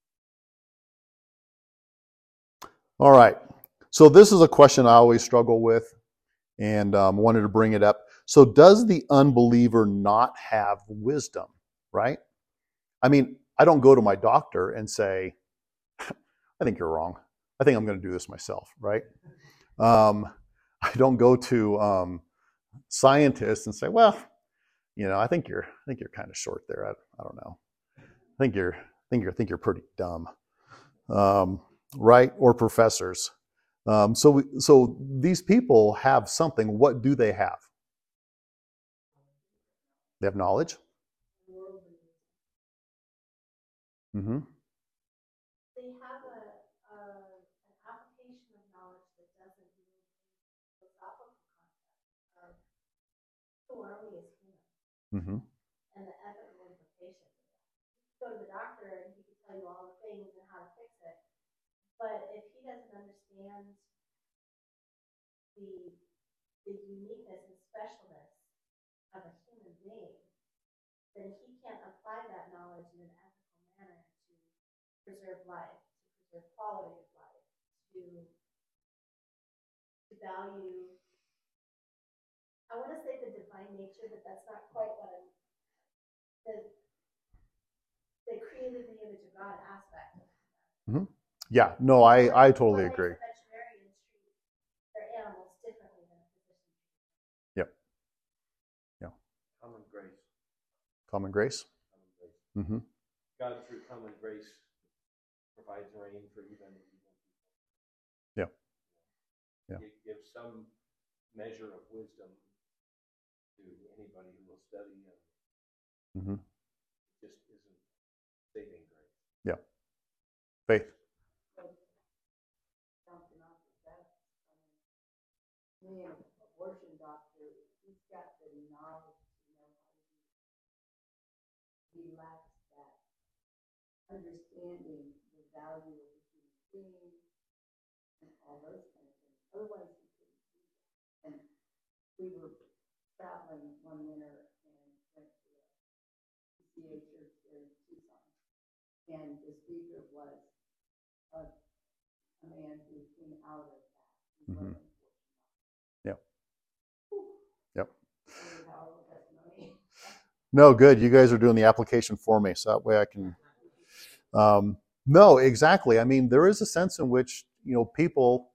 All right. So this is a question I always struggle with, and um, wanted to bring it up. So does the unbeliever not have wisdom, right? I mean, I don't go to my doctor and say, I think you're wrong. I think I'm going to do this myself, right? Um, I don't go to um, scientists and say, well, you know, I think you're, I think you're kind of short there. I, I don't know. I think you're, I think you're, I think you're pretty dumb, um, right? Or professors. Um, so, we, so these people have something. What do they have? They have knowledge. Mm-hmm. They have a, a an application of knowledge that doesn't use philosophical concept of who are we as humans Mm-hmm. and the ethical implications of that. You go to the doctor and he can tell you all the things and how to fix it, but if he doesn't understand the the uniqueness and specialness of a human being, then he can't apply that knowledge in an ethical manner to preserve life, to preserve quality of life, to, to value, I want to say the divine nature, but that's not quite what I'm, the, the created the image of God aspect. Mm-hmm. Yeah, no, I, I totally What agree. makes a veterinarian treat their animals differently than a physician? Yep. Yeah. Common grace. Common grace. Common grace. Mm-hmm. God, through common grace, provides rain for even evil people. Yeah. Yeah. It gives some measure of wisdom to anybody who will study, and Mm-hmm. it just isn't saving grace. Yeah. Faith. Me, an abortion doctor, he's got the knowledge to know how to do it. He lacks that understanding the value of the human being and all those kind of things. Otherwise, he couldn't do that. And we were traveling one winter and went to a P C A church there in Tucson. And the speaker was a, a man who came out of that. He Mm-hmm. wasn't Yep. powerful testimony. No, good. You guys are doing the application for me, so that way I can. Um, no, exactly. I mean, there is a sense in which, you know, people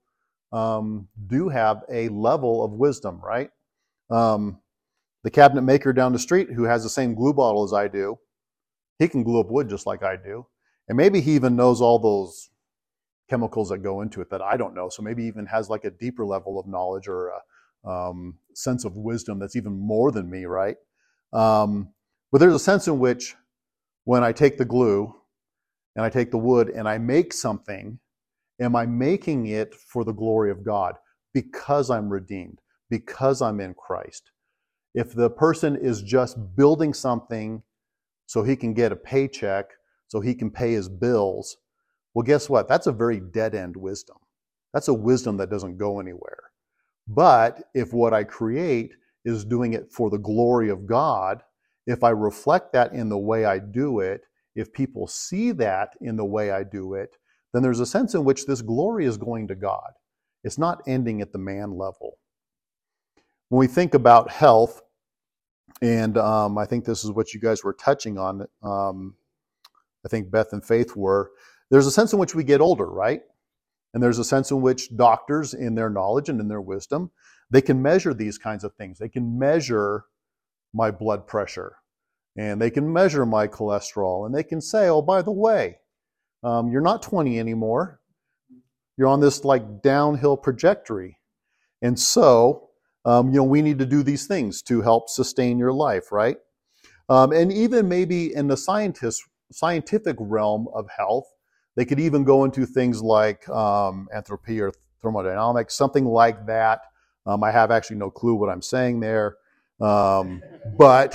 um, do have a level of wisdom, right? Um, the cabinet maker down the street who has the same glue bottle as I do, he can glue up wood just like I do. And maybe he even knows all those chemicals that go into it that I don't know. So maybe he even has like a deeper level of knowledge or a um, sense of wisdom that's even more than me, right? Um, but there's a sense in which when I take the glue and I take the wood and I make something, am I making it for the glory of God because I'm redeemed, because I'm in Christ? If the person is just building something so he can get a paycheck, so he can pay his bills, well, guess what? That's a very dead-end wisdom. That's a wisdom that doesn't go anywhere. But if what I create is doing it for the glory of God, if I reflect that in the way I do it, if people see that in the way I do it, then there's a sense in which this glory is going to God. It's not ending at the man level. When we think about health, and um, I think this is what you guys were touching on, um, I think Beth and Faith were, there's a sense in which we get older, right? And there's a sense in which doctors, in their knowledge and in their wisdom, they can measure these kinds of things. They can measure my blood pressure, and they can measure my cholesterol, and they can say, oh, by the way, um, you're not twenty anymore. You're on this like downhill trajectory. And so, um, you know, we need to do these things to help sustain your life, right? Um, and even maybe in the scientist, scientific realm of health, they could even go into things like um, entropy or thermodynamics, something like that. Um, I have actually no clue what I'm saying there. Um, but,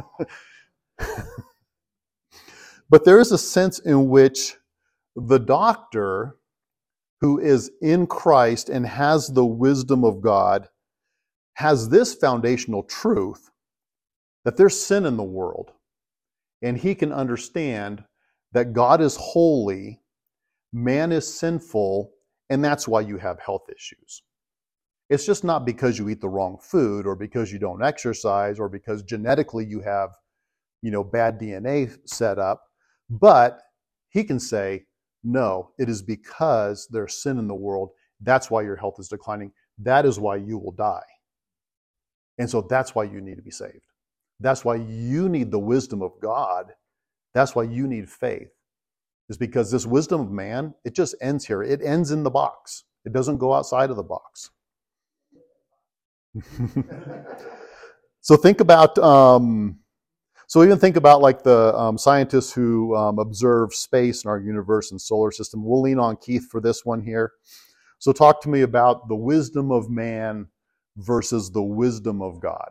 but there is a sense in which the doctor who is in Christ and has the wisdom of God has this foundational truth that there's sin in the world. And he can understand that God is holy, man is sinful, and that's why you have health issues. It's just not because you eat the wrong food or because you don't exercise or because genetically you have, you know, bad D N A set up. But he can say, no, it is because there's sin in the world. That's why your health is declining. That is why you will die. And so that's why you need to be saved. That's why you need the wisdom of God. That's why you need faith. Is because this wisdom of man, it just ends here. It ends in the box. It doesn't go outside of the box. So think about, um, so even think about like the um, scientists who um, observe space in our universe and solar system. We'll lean on Keith for this one here. So talk to me about the wisdom of man versus the wisdom of God.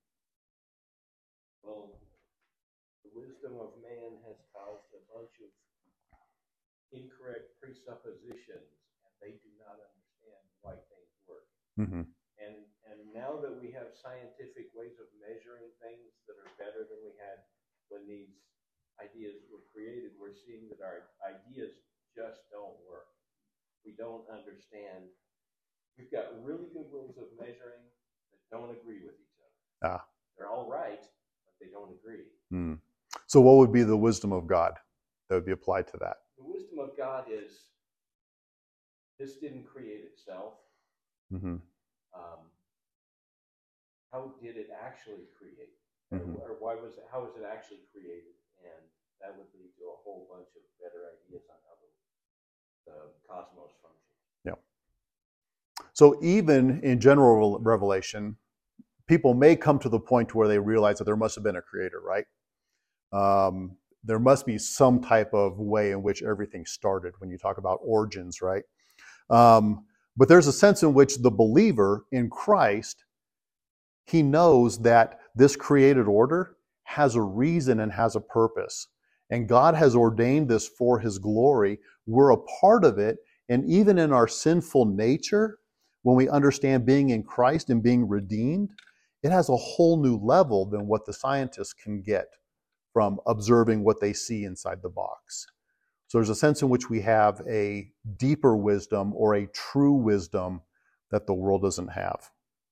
Well, the wisdom of man has caused a bunch of incorrect presuppositions, and they do not understand why things work. Mm-hmm. And and now that we have scientific ways of measuring things that are better than we had when these ideas were created, we're seeing that our ideas just don't work. We don't understand. We've got really good ways of measuring that don't agree with each other. Ah. They're all right, but they don't agree. Mm. So what would be the wisdom of God that would be applied to that? The wisdom of God is this didn't create itself. Mm-hmm. Um, how did it actually create? Mm-hmm. Or, or why was it, how was it actually created? And that would lead to a whole bunch of better ideas on how the, the cosmos functions. Yeah. So even in general revelation, people may come to the point where they realize that there must have been a creator, right? Um, there must be some type of way in which everything started when you talk about origins, right? Um, but there's a sense in which the believer in Christ, he knows that this created order has a reason and has a purpose. And God has ordained this for his glory. We're a part of it. And even in our sinful nature, when we understand being in Christ and being redeemed, it has a whole new level than what the scientists can get from observing what they see inside the box. So there's a sense in which we have a deeper wisdom or a true wisdom that the world doesn't have.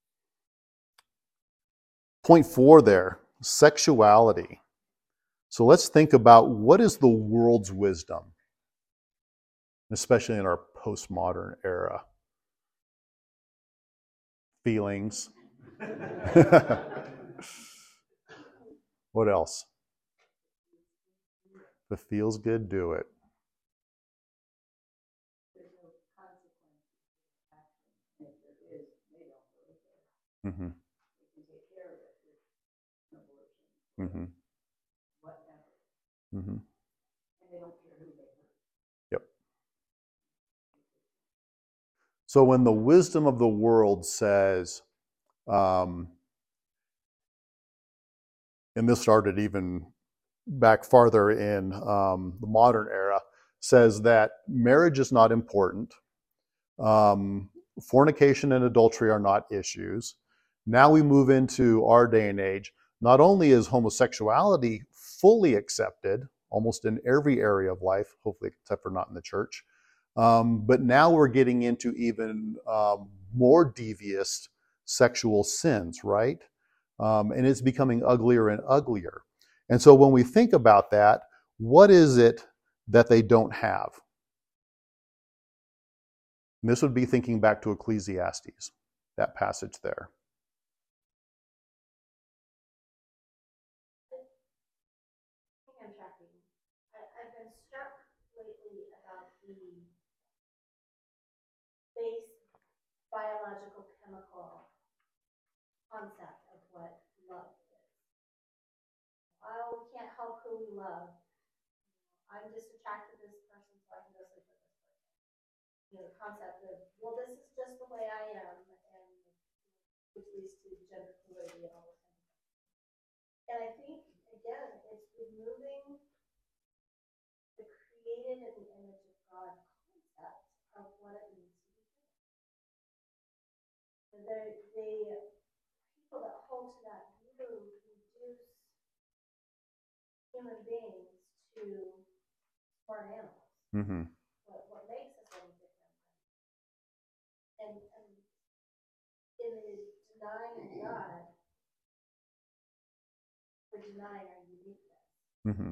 Point four there, sexuality. So let's think about what is the world's wisdom, especially in our postmodern era. feelings. What else? If it feels good, do it. There's no consequences to action, and if there is, they don't really care. Mm-hmm. They can take care of it with an abortion, Mm-hmm. whatever, Mm-hmm. and they don't care who they hurt. Yep. So when the wisdom of the world says, um, and this started even back farther in um, the modern era, says that marriage is not important. Um, fornication and adultery are not issues. Now we move into our day and age. Not only is homosexuality fully accepted, almost in every area of life, hopefully except for not in the church, um, but now we're getting into even um, more devious sexual sins, right? Um, and it's becoming uglier and uglier. And so when we think about that, what is it that they don't have? And this would be thinking back to Ecclesiastes, that passage there. I think I'm tracking. I, I've been struck lately about the base biological chemical concept of what love is. Oh, we can't help who we love. I'm just attracted to this person, so I can go sleep with this person. You know, the concept of, well, this is just the way I am, and which leads to gender fluidity and all this kind of stuff. And I think, again, it's removing the created in the image of God concept of what it means to be human. And they, they, people that hold to that view reduce human beings to smart animals. Mm-hmm. What, what makes us any different? And, and in the denying God, we're denying our uniqueness. Mm-hmm.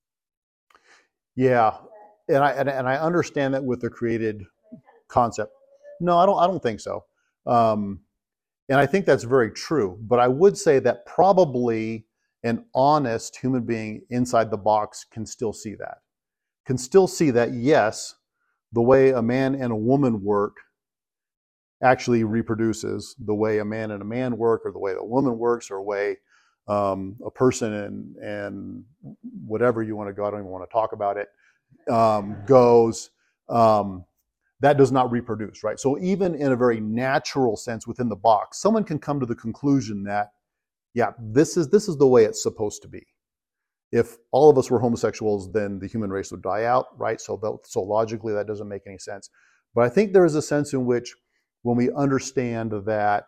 Yeah, and I and, and I understand that with the created concept. No, I don't. I don't think so. Um, and I think that's very true. But I would say that probably an honest human being inside the box can still see that. Can still see that, yes, the way a man and a woman work actually reproduces the way a man and a man work, or the way a woman works, or the way um, a person and and whatever you want to go, I don't even want to talk about it, um, goes. Um, that does not reproduce, right? So even in a very natural sense within the box, someone can come to the conclusion that, yeah, this is this is the way it's supposed to be. If all of us were homosexuals, then the human race would die out, right? So, that, so logically, that doesn't make any sense. But I think there is a sense in which, when we understand that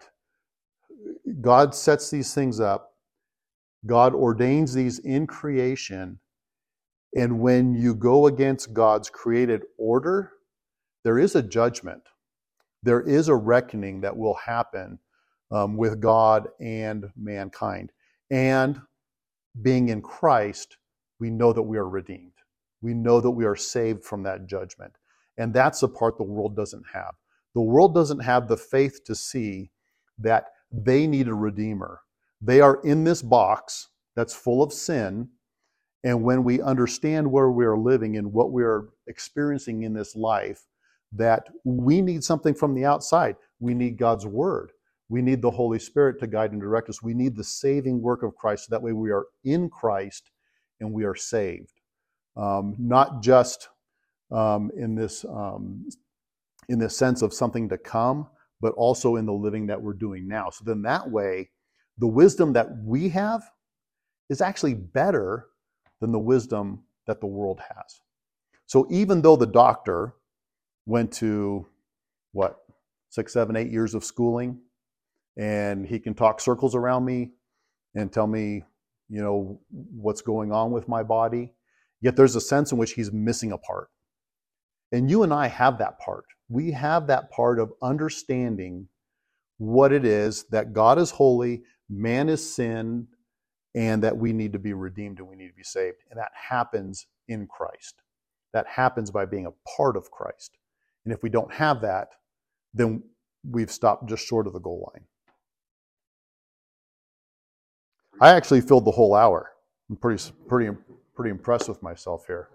God sets these things up, God ordains these in creation, and when you go against God's created order, there is a judgment. There is a reckoning that will happen um, with God and mankind. And being in Christ, we know that we are redeemed. We know that we are saved from that judgment. And that's the part the world doesn't have. The world doesn't have the faith to see that they need a redeemer. They are in this box that's full of sin. And when we understand where we are living and what we are experiencing in this life, that we need something from the outside. We need God's word. We need the Holy Spirit to guide and direct us. We need the saving work of Christ, so that way we are in Christ and we are saved. Um, not just um, in this um, in this sense of something to come, but also in the living that we're doing now. So then that way, the wisdom that we have is actually better than the wisdom that the world has. So even though the doctor went to, what, six, seven, eight years of schooling, and he can talk circles around me and tell me, you know, what's going on with my body, yet there's a sense in which he's missing a part. And you and I have that part. We have that part of understanding what it is that God is holy, man is sin, and that we need to be redeemed and we need to be saved. And that happens in Christ. That happens by being a part of Christ. And if we don't have that, then we've stopped just short of the goal line. I actually filled the whole hour. I'm pretty, pretty, pretty impressed with myself here.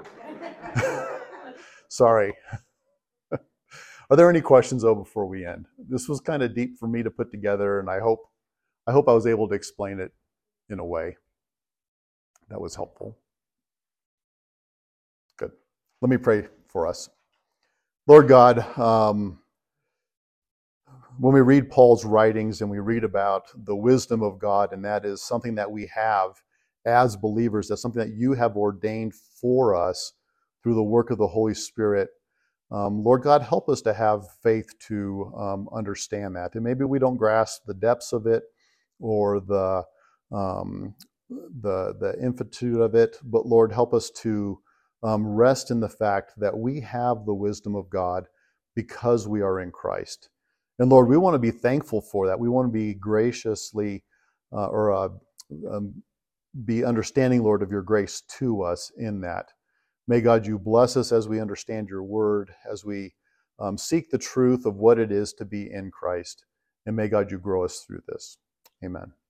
Sorry. Are there any questions, though, before we end? This was kind of deep for me to put together, and I hope, I hope I was able to explain it in a way that was helpful. Good. Let me pray for us. Lord God, um, when we read Paul's writings and we read about the wisdom of God, and that is something that we have as believers, that's something that you have ordained for us through the work of the Holy Spirit. Um, Lord God, help us to have faith to um, understand that. And maybe we don't grasp the depths of it or the, um, the, the infinitude of it, but Lord, help us to um, rest in the fact that we have the wisdom of God because we are in Christ. And Lord, we want to be thankful for that. We want to be graciously uh, or uh, um, be understanding, Lord, of your grace to us in that. May God, you bless us as we understand your word, as we um, seek the truth of what it is to be in Christ. And may God, you grow us through this. Amen.